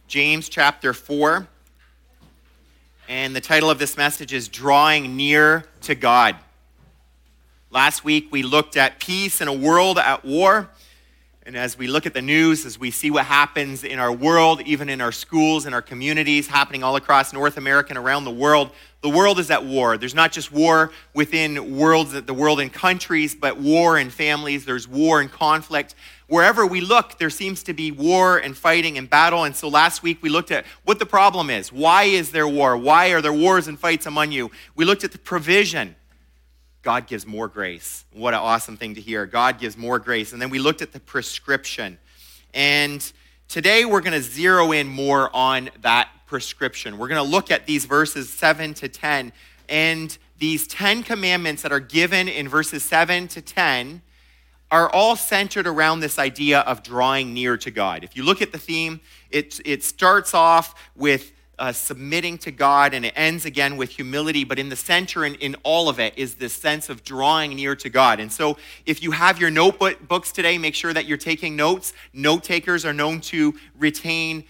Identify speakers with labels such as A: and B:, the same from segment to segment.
A: James chapter 4. And the title of this message is Drawing Near to God. Last week we looked at peace in a world at war. And as we look at the news, as we see what happens in our world, even in our schools, in our communities, happening all across North America and around the world is at war. There's not just war within the world in countries, but war in families. There's war and conflict. Wherever we look, there seems to be war and fighting and battle. And so last week we looked at what the problem is. Why is there war? Why are there wars and fights among you? We looked at the provision. God gives more grace. What an awesome thing to hear. God gives more grace. And then we looked at the prescription. And today we're going to zero in more on that prescription. We're going to look at these verses 7 to 10. And these 10 commandments that are given in verses 7 to 10 are all centered around this idea of drawing near to God. If you look at the theme, it starts off with submitting to God, and it ends again with humility, but in the center and in all of it is this sense of drawing near to God. And so if you have your notebooks today, make sure that you're taking notes. Note takers are known to retain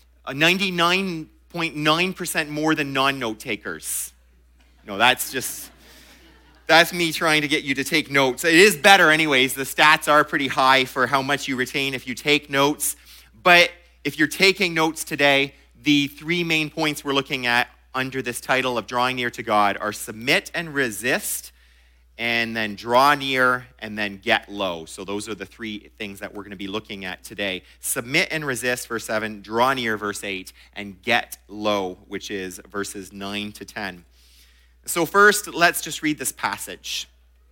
A: 99.9% more than non-note takers. No, that's me trying to get you to take notes. It is better anyways. The stats are pretty high for how much you retain if you take notes. But if you're taking notes today, the three main points we're looking at under this title of Drawing Near to God are submit and resist, and then draw near, and then get low. So those are the three things that we're going to be looking at today. Submit and resist, verse 7, draw near, verse 8, and get low, which is verses 9 to 10. So first, let's just read this passage.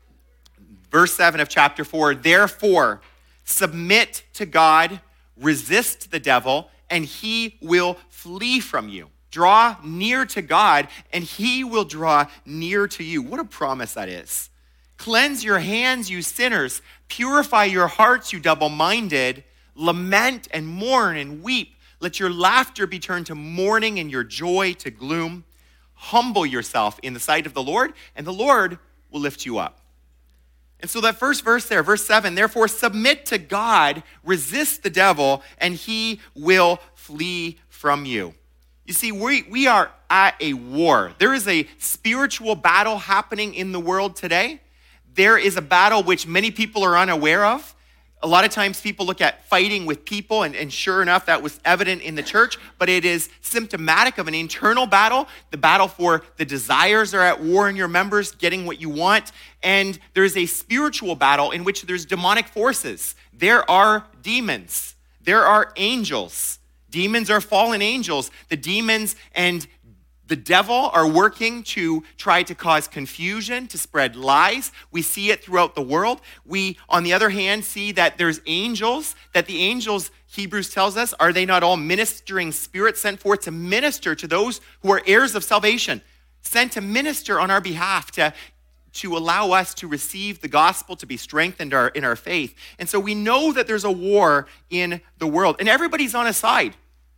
A: Verse 7 of chapter 4, therefore, submit to God, resist the devil, and he will flee from you. Draw near to God, and he will draw near to you. What a promise that is. Cleanse your hands, you sinners. Purify your hearts, you double-minded. Lament and mourn and weep. Let your laughter be turned to mourning and your joy to gloom. Humble yourself in the sight of the Lord, and the Lord will lift you up. And so that first verse there, verse 7, therefore submit to God, resist the devil, and he will flee from you. You see, we are at a war. There is a spiritual battle happening in the world today. There is a battle which many people are unaware of. A lot of times people look at fighting with people, and sure enough, that was evident in the church, but it is symptomatic of an internal battle. The battle for the desires are at war in your members, getting what you want. And there's a spiritual battle in which there's demonic forces. There are demons. There are angels. Demons are fallen angels. The demons and the devil are working to try to cause confusion, to spread lies. We see it throughout the world. We, on the other hand, see that there's angels, that the angels, Hebrews tells us, are they not all ministering spirits sent forth to minister to those who are heirs of salvation, sent to minister on our behalf, to allow us to receive the gospel, to be strengthened in our faith. And so we know that there's a war in the world, and everybody's on a side.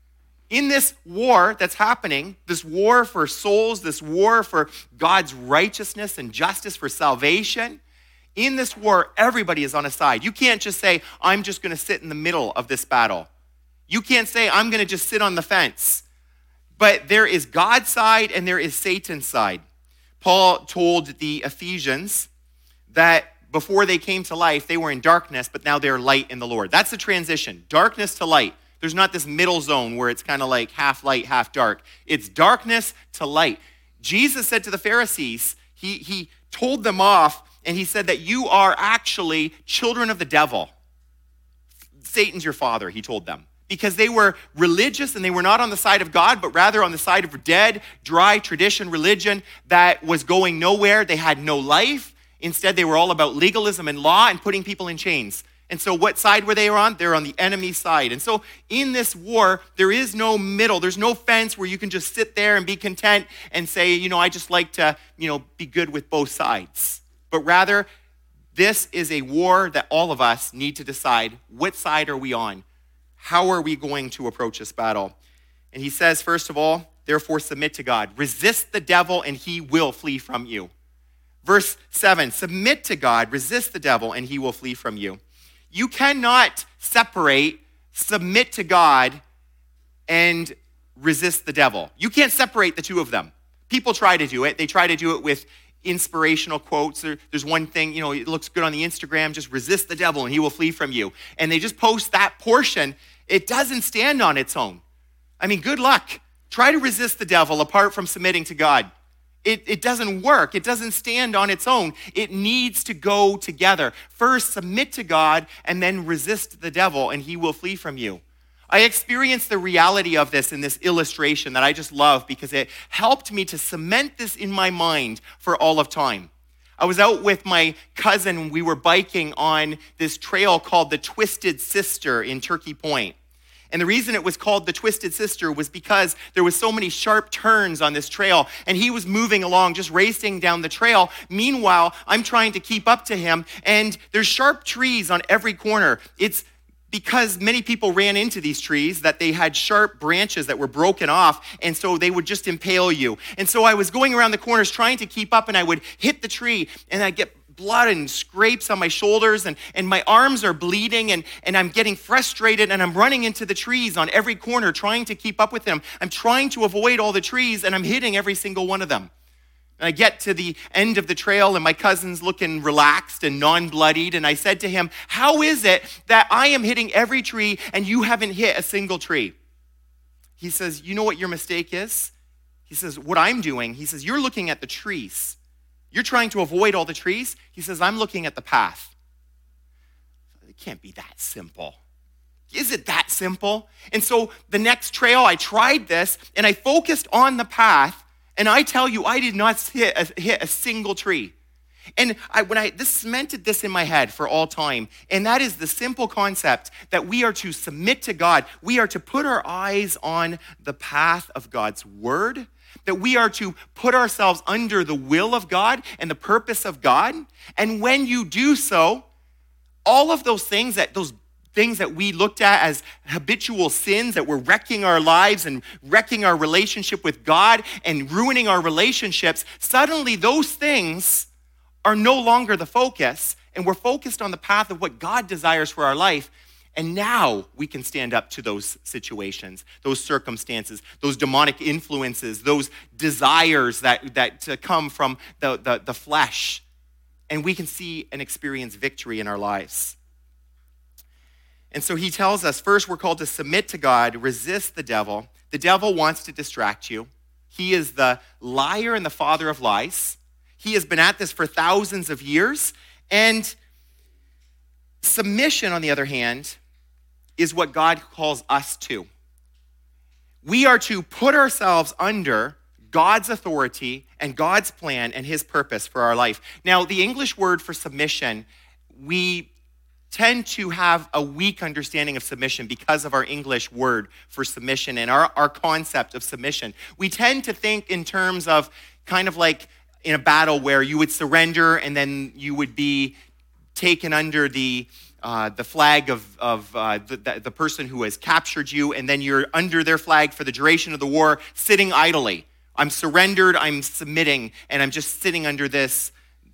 A: In this war that's happening, this war for souls, this war for God's righteousness and justice for salvation, in this war, everybody is on a side. You can't just say, I'm just going to sit in the middle of this battle. You can't say, I'm going to just sit on the fence. But there is God's side and there is Satan's side. Paul told the Ephesians that before they came to life, they were in darkness, but now they're light in the Lord. That's the transition, darkness to light. There's not this middle zone where it's kind of like half light, half dark. It's darkness to light. Jesus said to the Pharisees, he told them off, and he said that you are actually children of the devil. Satan's your father, he told them. Because they were religious and they were not on the side of God, but rather on the side of dead, dry tradition religion that was going nowhere. They had no life. Instead, they were all about legalism and law and putting people in chains. And so what side were they on? They're on the enemy side. And so in this war, there is no middle. There's no fence where you can just sit there and be content and say, I just like to, be good with both sides. But rather, this is a war that all of us need to decide, what side are we on? How are we going to approach this battle? And he says, first of all, therefore submit to God. Resist the devil and he will flee from you. Verse 7, submit to God, resist the devil and he will flee from you. You cannot separate submit to God and resist the devil. You can't separate the two of them. People try to do it. They try to do it with inspirational quotes. There's one thing, it looks good on the Instagram, just resist the devil and he will flee from you. And they just post that portion. It doesn't stand on its own. I mean, good luck. Try to resist the devil apart from submitting to God. It doesn't work. It doesn't stand on its own. It needs to go together. First, submit to God and then resist the devil and he will flee from you. I experienced the reality of this in this illustration that I just love because it helped me to cement this in my mind for all of time. I was out with my cousin. We were biking on this trail called the Twisted Sister in Turkey Point. And the reason it was called the Twisted Sister was because there was so many sharp turns on this trail, and he was moving along, just racing down the trail. Meanwhile, I'm trying to keep up to him, and there's sharp trees on every corner. It's because many people ran into these trees that they had sharp branches that were broken off, and so they would just impale you. And so I was going around the corners trying to keep up, and I would hit the tree, and I'd get blood and scrapes on my shoulders, and my arms are bleeding, and I'm getting frustrated, and I'm running into the trees on every corner trying to keep up with them. I'm trying to avoid all the trees, and I'm hitting every single one of them. And I get to the end of the trail, and my cousin's looking relaxed and non-bloodied, and I said to him, "How is it that I am hitting every tree and you haven't hit a single tree?" He says, "You know what your mistake is?" He says, "What I'm doing," he says, "you're looking at the trees. You're trying to avoid all the trees." He says, "I'm looking at the path." It can't be that simple. Is it that simple? And so the next trail, I tried this, and I focused on the path, and I tell you, I did not hit a single tree. And this cemented this in my head for all time, and that is the simple concept that we are to submit to God. We are to put our eyes on the path of God's word, that we are to put ourselves under the will of God and the purpose of God. And when you do so, all of those things that we looked at as habitual sins that were wrecking our lives and wrecking our relationship with God and ruining our relationships, suddenly those things are no longer the focus, and we're focused on the path of what God desires for our life. And now we can stand up to those situations, those circumstances, those demonic influences, those desires that come from the flesh. And we can see and experience victory in our lives. And so he tells us, first, we're called to submit to God, resist the devil. The devil wants to distract you. He is the liar and the father of lies. He has been at this for thousands of years. And submission, on the other hand, is what God calls us to. We are to put ourselves under God's authority and God's plan and his purpose for our life. Now, the English word for submission, we tend to have a weak understanding of submission because of our English word for submission and our concept of submission. We tend to think in terms of kind of like in a battle where you would surrender and then you would be taken under the flag of the person who has captured you, and then you're under their flag for the duration of the war, sitting idly. I'm surrendered, I'm submitting, and I'm just sitting under this.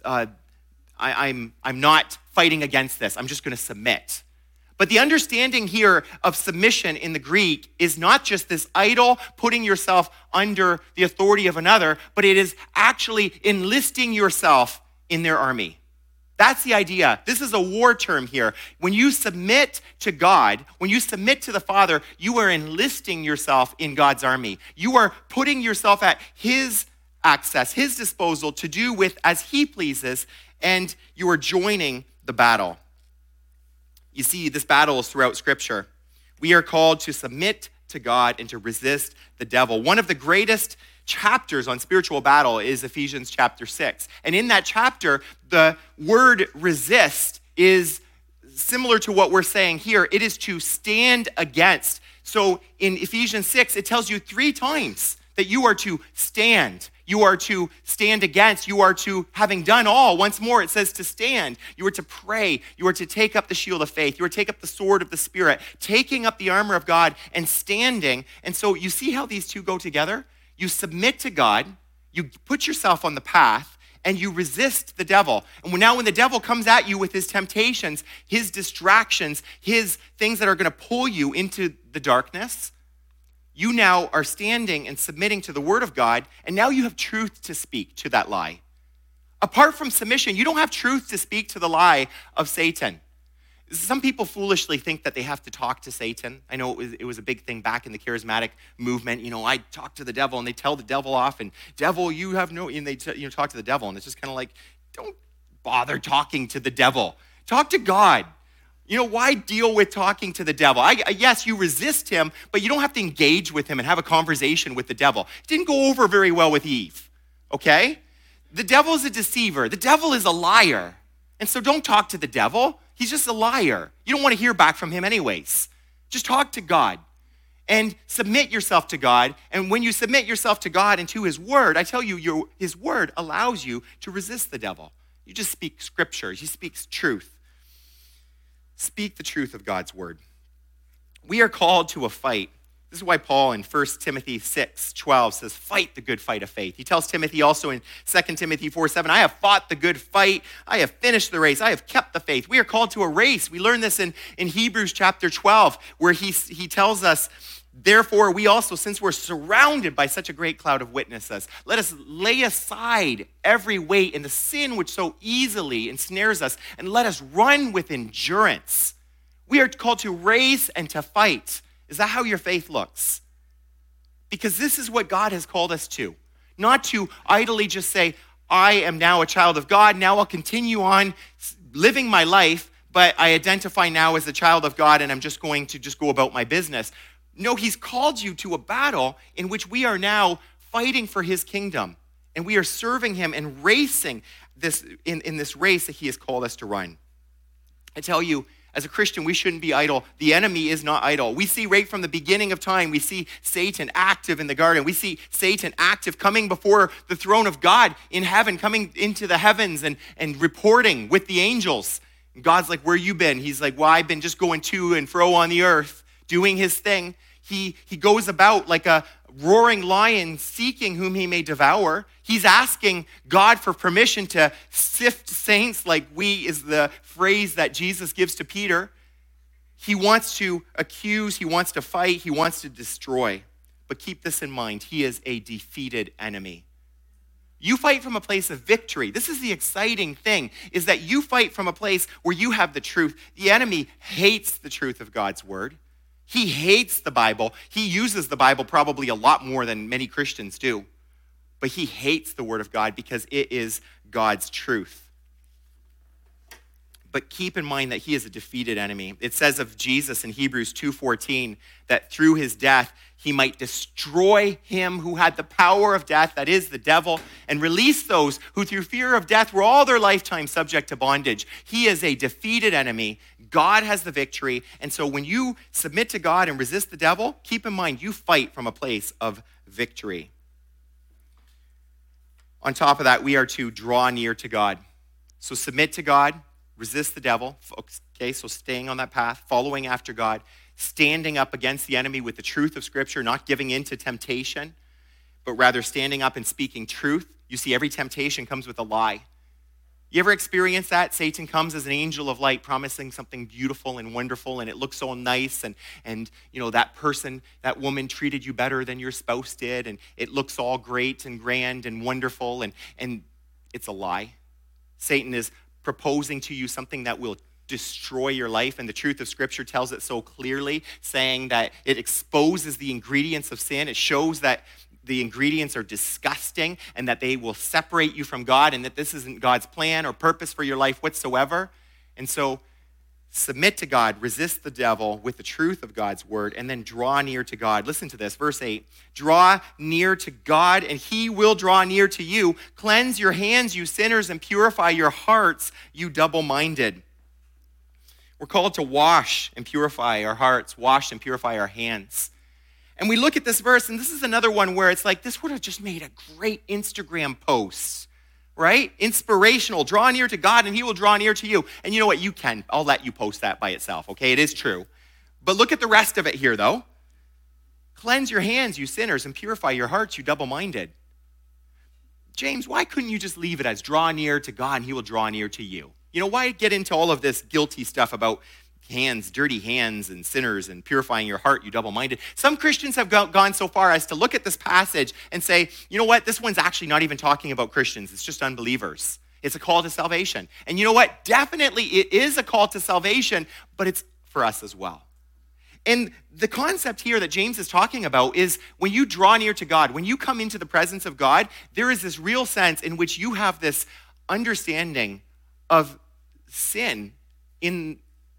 A: I'm not fighting against this. I'm just going to submit. But the understanding here of submission in the Greek is not just this idle putting yourself under the authority of another, but it is actually enlisting yourself in their army. That's the idea. This is a war term here. When you submit to God, when you submit to the Father, you are enlisting yourself in God's army. You are putting yourself at his access, his disposal to do with as he pleases, and you are joining the battle. You see, this battle is throughout Scripture. We are called to submit to God and to resist the devil. One of the greatest chapters on spiritual battle is Ephesians chapter 6. And in that chapter, the word resist is similar to what we're saying here. It is to stand against. So in Ephesians 6, it tells you 3 times that you are to stand. You are to stand against. You are to, having done all, once more it says to stand. You are to pray. You are to take up the shield of faith. You are to take up the sword of the Spirit, taking up the armor of God and standing. And so you see how these two go together? You submit to God, you put yourself on the path, and you resist the devil. And now when the devil comes at you with his temptations, his distractions, his things that are going to pull you into the darkness, You now are standing and submitting to the word of God, and now you have truth to speak to that lie. Apart from submission, you don't have truth to speak to the lie of Satan. Some people foolishly think that they have to talk to Satan. I know it was a big thing back in the charismatic movement. I talk to the devil, and they tell the devil off, and devil, you have no, and they talk to the devil, and it's just kind of like, don't bother talking to the devil. Talk to God. Why deal with talking to the devil? Yes, you resist him, but you don't have to engage with him and have a conversation with the devil. It didn't go over very well with Eve, okay? The devil is a deceiver. The devil is a liar. And so don't talk to the devil. He's just a liar. You don't want to hear back from him anyways. Just talk to God and submit yourself to God. And when you submit yourself to God and to his word, I tell you, his word allows you to resist the devil. You just speak scripture. He speaks truth. Speak the truth of God's word. We are called to a fight. This is why Paul in 1 Timothy 6:12 says, fight the good fight of faith. He tells Timothy also in 2 Timothy 4:7, I have fought the good fight. I have finished the race. I have kept the faith. We are called to a race. We learn this in Hebrews chapter 12, where he tells us, therefore, we also, since we're surrounded by such a great cloud of witnesses, let us lay aside every weight and the sin which so easily ensnares us, and let us run with endurance. We are called to race and to fight. Is that how your faith looks? Because this is what God has called us to. Not to idly just say, I am now a child of God, now I'll continue on living my life, but I identify now as a child of God and I'm just going to just go about my business. No, he's called you to a battle in which we are now fighting for his kingdom. And we are serving him and racing this in this race that he has called us to run. I tell you, as a Christian, we shouldn't be idle. The enemy is not idle. We see right from the beginning of time, we see Satan active in the garden. We see Satan active coming before the throne of God in heaven, coming into the heavens and reporting with the angels. And God's like, where you been? He's like, well, I've been just going to and fro on the earth, doing his thing. He goes about like a roaring lion seeking whom he may devour. He's asking God for permission to sift saints like we is the phrase that Jesus gives to Peter. He wants to accuse, he wants to fight, he wants to destroy. But keep this in mind, he is a defeated enemy. You fight from a place of victory. This is the exciting thing, is that you fight from a place where you have the truth. The enemy hates the truth of God's word. He hates the Bible. He uses the Bible probably a lot more than many Christians do. But he hates the word of God because it is God's truth. But keep in mind that he is a defeated enemy. It says of Jesus in Hebrews 2:14 that through his death, he might destroy him who had the power of death, that is the devil, and release those who through fear of death were all their lifetime subject to bondage. He is a defeated enemy. God has the victory. And so when you submit to God and resist the devil, keep in mind you fight from a place of victory. On top of that, we are to draw near to God. So submit to God, resist the devil. Okay, so staying on that path, following after God, standing up against the enemy with the truth of Scripture, not giving in to temptation, but rather standing up and speaking truth. You see, every temptation comes with a lie. You ever experience that? Satan comes as an angel of light promising something beautiful and wonderful, and it looks so nice, and that person, that woman treated you better than your spouse did, and it looks all great and grand and wonderful, and it's a lie. Satan is proposing to you something that will destroy your life, and the truth of Scripture tells it so clearly, saying that it exposes the ingredients of sin. It shows that the ingredients are disgusting and that they will separate you from God and that this isn't God's plan or purpose for your life whatsoever. And so submit to God, resist the devil with the truth of God's word, and then draw near to God. Listen to this, verse 8. Draw near to God and he will draw near to you. Cleanse your hands, you sinners, and purify your hearts, you double-minded. We're called to wash and purify our hearts, wash and purify our hands. And we look at this verse, and this is another one where it's like, this would have just made a great Instagram post, right? Inspirational. Draw near to God, and he will draw near to you. And you know what? You can. I'll let you post that by itself, okay? It is true. But look at the rest of it here, though. Cleanse your hands, you sinners, and purify your hearts, you double-minded. James, why couldn't you just leave it as draw near to God, and he will draw near to you? Why get into all of this guilty stuff about hands, dirty hands and sinners, and purifying your heart, you double-minded. Some Christians have gone so far as to look at this passage and say, you know what, this one's actually not even talking about Christians, it's just unbelievers. It's a call to salvation. And you know what, definitely it is a call to salvation, but it's for us as well. And the concept here that James is talking about is when you draw near to God, when you come into the presence of God, there is this real sense in which you have this understanding of sin in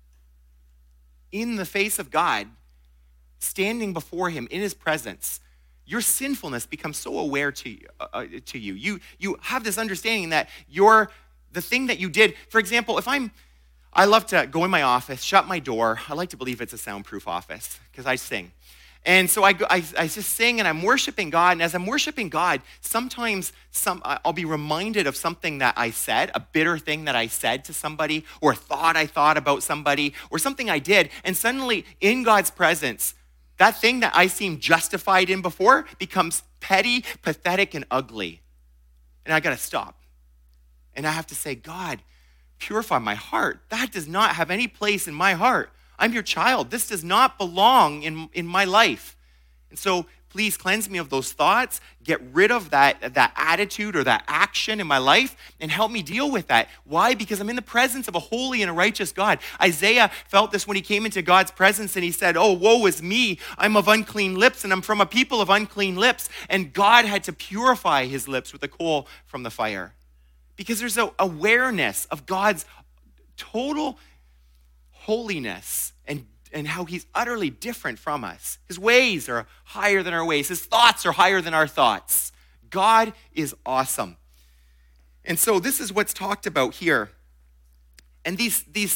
A: the face of God, standing before him in his presence. Your sinfulness becomes so aware to you. You have this understanding that the thing that you did, for example, I love to go in my office, shut my door. I like to believe it's a soundproof office because I sing. And so I just sing and I'm worshiping God. And as I'm worshiping God, sometimes I'll be reminded of something that I said, a bitter thing that I said to somebody, or a thought I thought about somebody, or something I did. And suddenly in God's presence, that thing that I seemed justified in before becomes petty, pathetic, and ugly. And I got to stop. And I have to say, God, purify my heart. That does not have any place in my heart. I'm your child. This does not belong in my life. And so please cleanse me of those thoughts, get rid of that attitude or that action in my life, and help me deal with that. Why? Because I'm in the presence of a holy and a righteous God. Isaiah felt this when he came into God's presence and he said, oh, woe is me. I'm of unclean lips and I'm from a people of unclean lips. And God had to purify his lips with a coal from the fire. Because there's an awareness of God's total holiness and how he's utterly different from us. His ways are higher than our ways. His thoughts are higher than our thoughts. God is awesome. And so this is what's talked about here. And the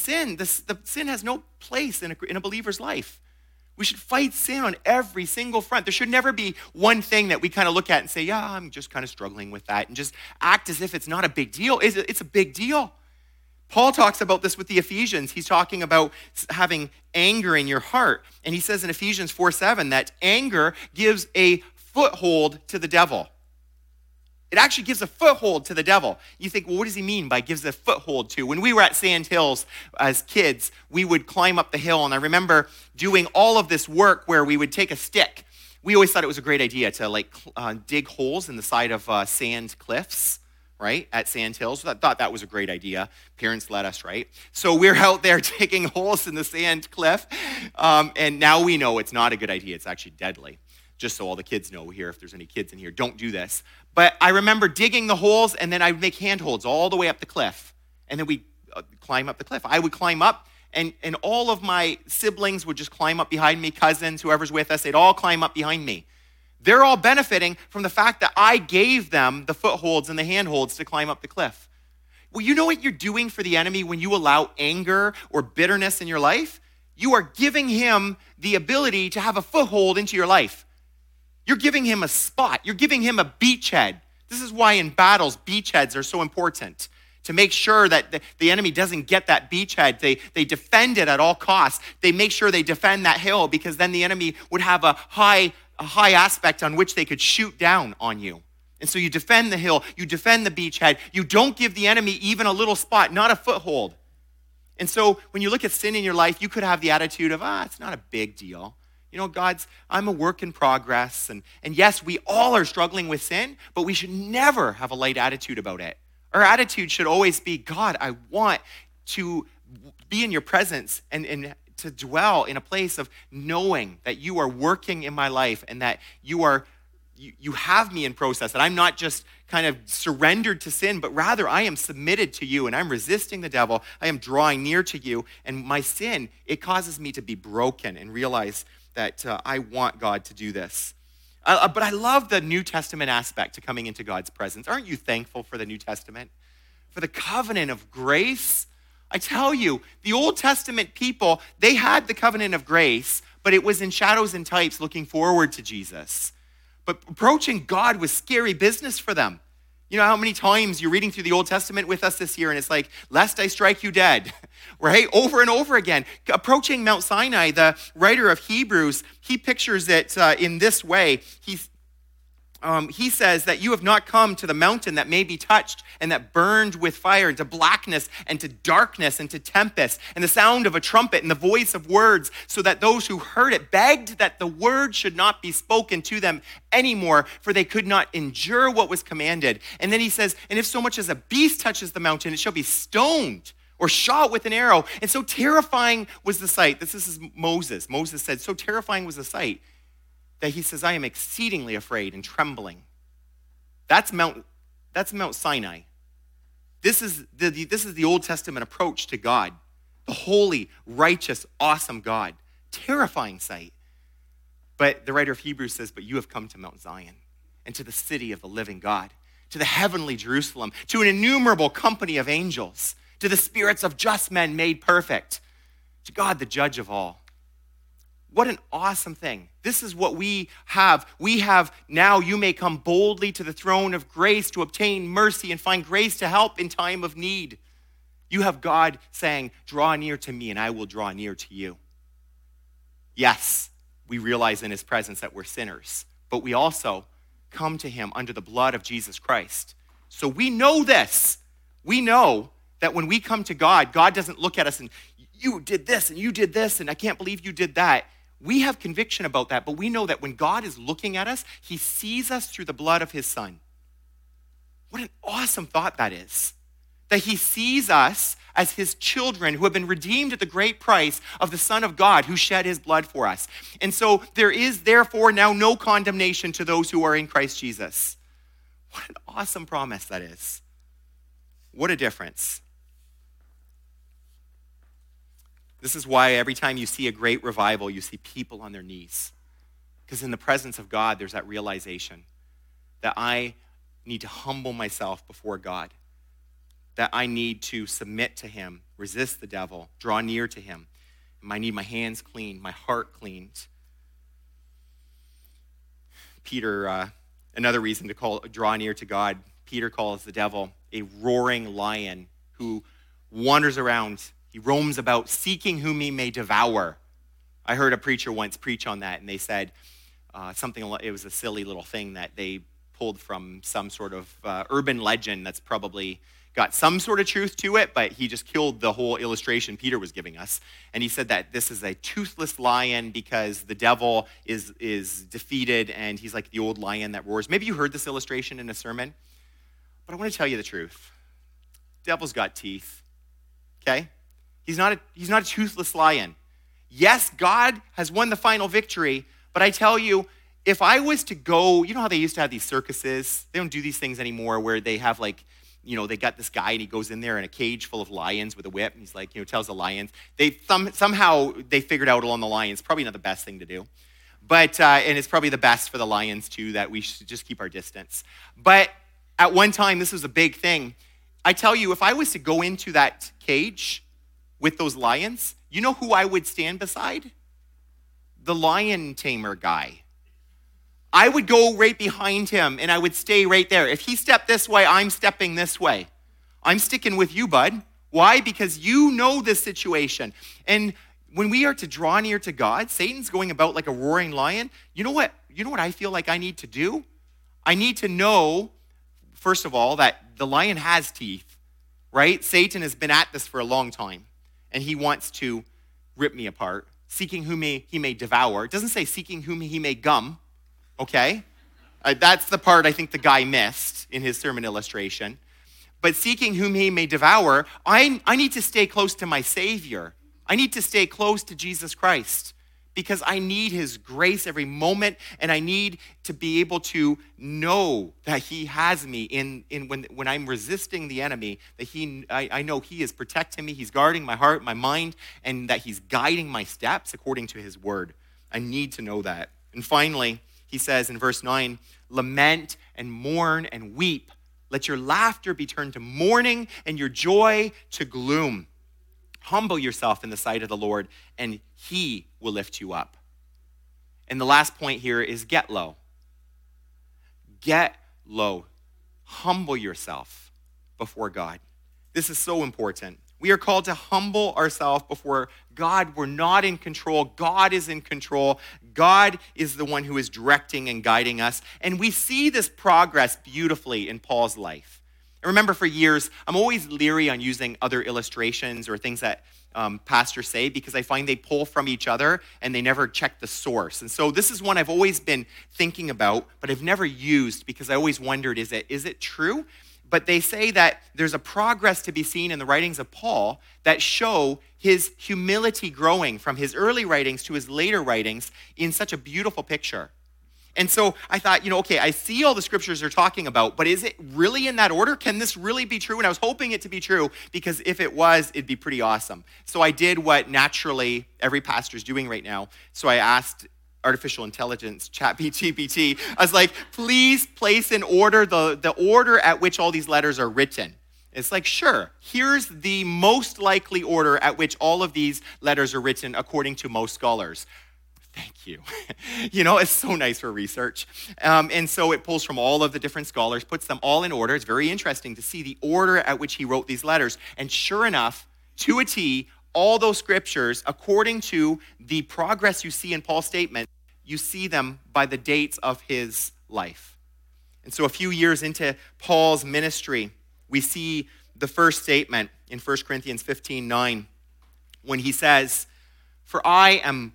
A: sin has no place in a believer's life. We should fight sin on every single front. There should never be one thing that we kind of look at and say, yeah, I'm just kind of struggling with that, and just act as if it's not a big deal. It's a big deal. Paul talks about this with the Ephesians. He's talking about having anger in your heart. And he says in Ephesians 4:7 that anger gives a foothold to the devil. It actually gives a foothold to the devil. You think, well, what does he mean by gives a foothold to? When we were at Sand Hills as kids, we would climb up the hill. And I remember doing all of this work where we would take a stick. We always thought it was a great idea to dig holes in the side of sand cliffs, right, at Sand Hills. I thought that was a great idea. Parents let us, right? So we're out there digging holes in the sand cliff. And now we know it's not a good idea. It's actually deadly. Just so all the kids know here, if there's any kids in here, don't do this. But I remember digging the holes, and then I would make handholds all the way up the cliff. And then we climb up the cliff. I would climb up, and all of my siblings would just climb up behind me, cousins, whoever's with us, they'd all climb up behind me. They're all benefiting from the fact that I gave them the footholds and the handholds to climb up the cliff. Well, you know what you're doing for the enemy when you allow anger or bitterness in your life? You are giving him the ability to have a foothold into your life. You're giving him a spot. You're giving him a beachhead. This is why in battles, beachheads are so important, to make sure that the enemy doesn't get that beachhead. They defend it at all costs. They make sure they defend that hill, because then the enemy would have a high aspect on which they could shoot down on you. And so you defend the hill. You defend the beachhead. You don't give the enemy even a little spot, not a foothold. And so when you look at sin in your life, you could have the attitude of, it's not a big deal. You know, I'm a work in progress. And yes, we all are struggling with sin, but we should never have a light attitude about it. Our attitude should always be, God, I want to be in your presence and to dwell in a place of knowing that you are working in my life and that you have me in process, that I'm not just kind of surrendered to sin, but rather I am submitted to you and I'm resisting the devil. I am drawing near to you, and my sin, it causes me to be broken and realize that I want God to do this. But I love the New Testament aspect to coming into God's presence. Aren't you thankful for the New Testament? For the covenant of grace? I tell you, the Old Testament people, they had the covenant of grace, but it was in shadows and types looking forward to Jesus. But approaching God was scary business for them. You know how many times you're reading through the Old Testament with us this year and it's like, lest I strike you dead, right? Over and over again. Approaching Mount Sinai, the writer of Hebrews, he pictures it in this way. he says that you have not come to the mountain that may be touched and that burned with fire, and to blackness and to darkness and to tempest and the sound of a trumpet and the voice of words, so that those who heard it begged that the word should not be spoken to them anymore, for they could not endure what was commanded. And then he says, and if so much as a beast touches the mountain, it shall be stoned or shot with an arrow. And so terrifying was the sight. This is Moses. Moses said, so terrifying was the sight that he says, I am exceedingly afraid and trembling. That's Mount Sinai. This is the Old Testament approach to God, the holy, righteous, awesome God. Terrifying sight. But the writer of Hebrews says, but you have come to Mount Zion and to the city of the living God, to the heavenly Jerusalem, to an innumerable company of angels, to the spirits of just men made perfect, to God, the judge of all. What an awesome thing. This is what we have. We have now, you may come boldly to the throne of grace to obtain mercy and find grace to help in time of need. You have God saying, draw near to me and I will draw near to you. Yes, we realize in his presence that we're sinners, but we also come to him under the blood of Jesus Christ. So we know this. We know that when we come to God, God doesn't look at us and you did this and you did this and I can't believe you did that. We have conviction about that, but we know that when God is looking at us, he sees us through the blood of his son. What an awesome thought that is. That he sees us as his children who have been redeemed at the great price of the Son of God who shed his blood for us. And so there is therefore now no condemnation to those who are in Christ Jesus. What an awesome promise that is. What a difference. This is why every time you see a great revival, you see people on their knees. Because in the presence of God, there's that realization that I need to humble myself before God, that I need to submit to him, resist the devil, draw near to him. I need my hands cleaned, my heart cleaned. Peter, another reason to draw near to God, Peter calls the devil a roaring lion who wanders around. He roams about seeking whom he may devour. I heard a preacher once preach on that, and they said it was a silly little thing that they pulled from some sort of urban legend that's probably got some sort of truth to it, but he just killed the whole illustration Peter was giving us. And he said that this is a toothless lion because the devil is defeated, and he's like the old lion that roars. Maybe you heard this illustration in a sermon, but I want to tell you the truth. Devil's got teeth, okay? He's not a toothless lion. Yes, God has won the final victory, but I tell you, if I was to go, you know how they used to have these circuses? They don't do these things anymore where they have they got this guy and he goes in there in a cage full of lions with a whip and he's like, tells the lions. Somehow they figured out along the lions, probably not the best thing to do. But, and it's probably the best for the lions too, that we should just keep our distance. But at one time, this was a big thing. I tell you, if I was to go into that cage with those lions, you know who I would stand beside? The lion tamer guy. I would go right behind him and I would stay right there. If he stepped this way, I'm stepping this way. I'm sticking with you, bud. Why? Because you know this situation. And when we are to draw near to God, Satan's going about like a roaring lion. You know what I feel like I need to do? I need to know, first of all, that the lion has teeth, right? Satan has been at this for a long time, and he wants to rip me apart, seeking whom he may devour. It doesn't say seeking whom he may gum, okay? That's the part I think the guy missed in his sermon illustration. But seeking whom he may devour, I need to stay close to my Savior. I need to stay close to Jesus Christ because I need his grace every moment, and I need to be able to know that he has me when I'm resisting the enemy, that I know he is protecting me, he's guarding my heart, my mind, and that he's guiding my steps according to his word. I need to know that. And finally, he says in verse 9, lament and mourn and weep. Let your laughter be turned to mourning and your joy to gloom. Humble yourself in the sight of the Lord, and he will lift you up. And the last point here is get low. Get low. Humble yourself before God. This is so important. We are called to humble ourselves before God. We're not in control. God is in control. God is the one who is directing and guiding us. And we see this progress beautifully in Paul's life. I remember for years, I'm always leery on using other illustrations or things that pastors say because I find they pull from each other and they never check the source. And so this is one I've always been thinking about, but I've never used because I always wondered, is it true? But they say that there's a progress to be seen in the writings of Paul that show his humility growing from his early writings to his later writings in such a beautiful picture. And so I thought, okay, I see all the scriptures they're talking about, but is it really in that order? Can this really be true? And I was hoping it to be true because if it was, it'd be pretty awesome. So I did what naturally every pastor's doing right now. So I asked artificial intelligence, ChatGPT, I was like, please place in order the order at which all these letters are written. It's like, sure, here's the most likely order at which all of these letters are written according to most scholars. Thank you. It's so nice for research. And so it pulls from all of the different scholars, puts them all in order. It's very interesting to see the order at which he wrote these letters. And sure enough, to a T, all those scriptures, according to the progress you see in Paul's statement, you see them by the dates of his life. And so a few years into Paul's ministry, we see the first statement in 1 Corinthians 15:9 when he says, "For I am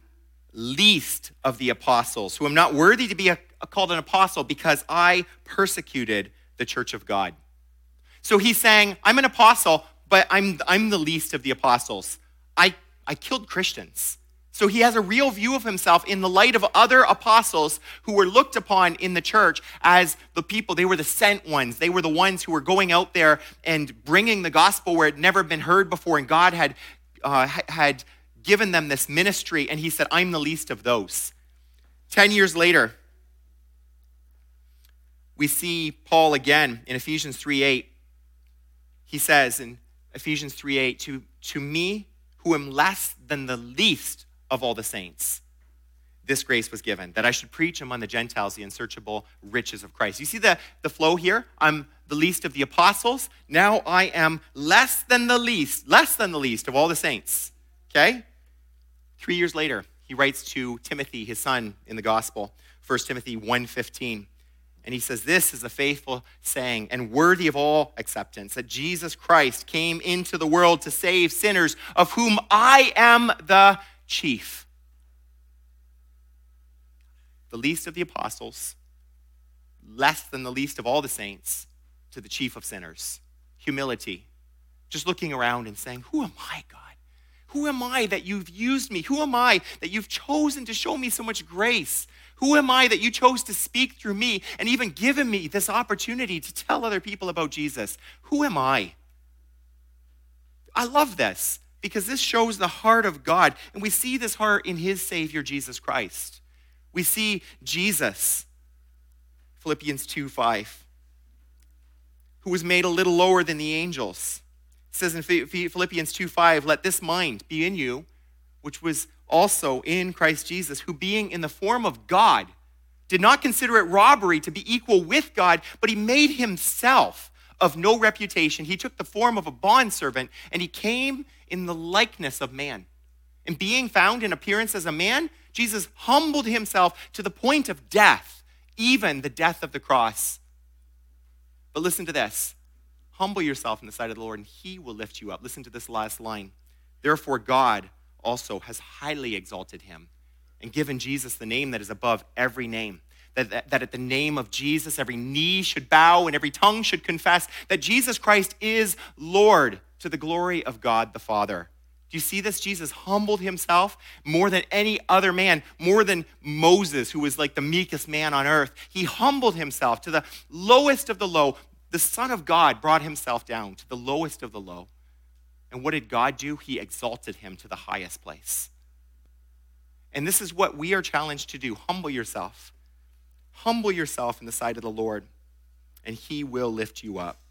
A: least of the apostles, who am not worthy to be called an apostle because I persecuted the church of God." So he's saying, I'm an apostle, but I'm the least of the apostles. I killed Christians. So he has a real view of himself in the light of other apostles who were looked upon in the church as the people. They were the sent ones. They were the ones who were going out there and bringing the gospel where it had never been heard before. And God had given them this ministry. And he said, I'm the least of those. 10 years later, we see Paul again in Ephesians 3:8. He says in Ephesians 3:8, to me who am less than the least of all the saints, this grace was given, that I should preach among the Gentiles the unsearchable riches of Christ. You see the flow here? I'm the least of the apostles. Now I am less than the least of all the saints. Okay? 3 years later, he writes to Timothy, his son, in the gospel, 1 Timothy 1:15. And he says, this is a faithful saying and worthy of all acceptance, that Jesus Christ came into the world to save sinners, of whom I am the chief. The least of the apostles, less than the least of all the saints, to the chief of sinners. Humility. Just looking around and saying, who am I, God? Who am I that you've used me? Who am I that you've chosen to show me so much grace? Who am I that you chose to speak through me and even given me this opportunity to tell other people about Jesus? Who am I? I love this because this shows the heart of God. And we see this heart in his Savior, Jesus Christ. We see Jesus, Philippians 2:5, who was made a little lower than the angels. It says in Philippians 2:5, let this mind be in you, which was also in Christ Jesus, who being in the form of God, did not consider it robbery to be equal with God, but he made himself of no reputation. He took the form of a bondservant, and he came in the likeness of man. And being found in appearance as a man, Jesus humbled himself to the point of death, even the death of the cross. But listen to this. Humble yourself in the sight of the Lord, and he will lift you up. Listen to this last line. Therefore, God also has highly exalted him and given Jesus the name that is above every name. That at the name of Jesus, every knee should bow and every tongue should confess that Jesus Christ is Lord, to the glory of God the Father. Do you see this? Jesus humbled himself more than any other man, more than Moses, who was like the meekest man on earth. He humbled himself to the lowest of the low. The Son of God brought himself down to the lowest of the low. And what did God do? He exalted him to the highest place. And this is what we are challenged to do. Humble yourself. Humble yourself in the sight of the Lord, and he will lift you up.